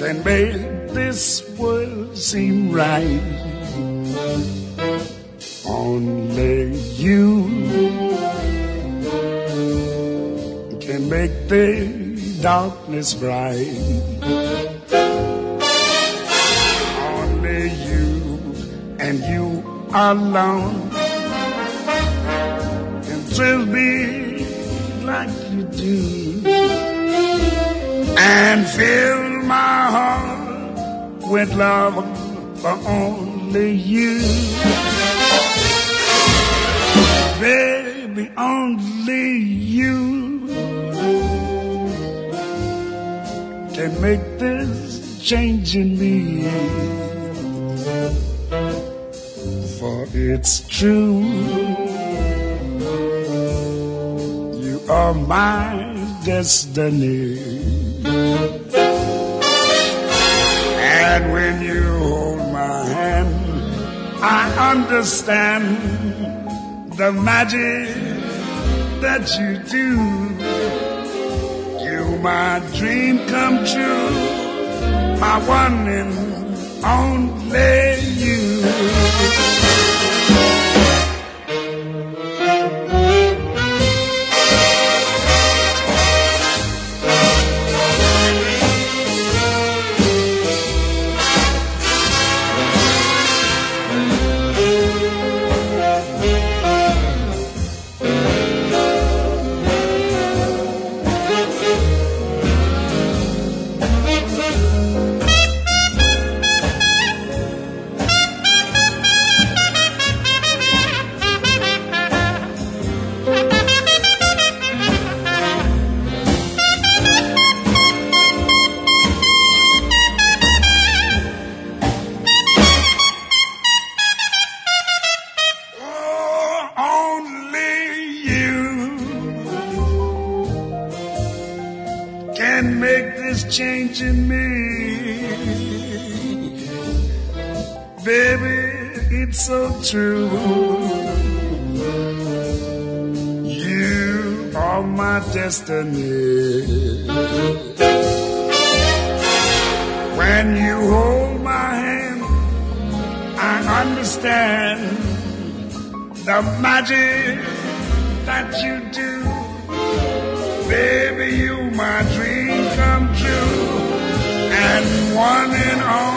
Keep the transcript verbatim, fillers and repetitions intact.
can make this world seem right. Only you can make the darkness bright. Only you and you alone can thrill me like you do and fill my heart with love for only you. Baby, only you can make this change in me. For it's true, you are my destiny. And when you hold my hand, I understand the magic that you do. You my dream come true, my one and only you. Can make this change in me. Baby, it's so true. You are my destiny. When you hold my hand, I understand the magic that you do. Baby, you my dream come true, and one and all.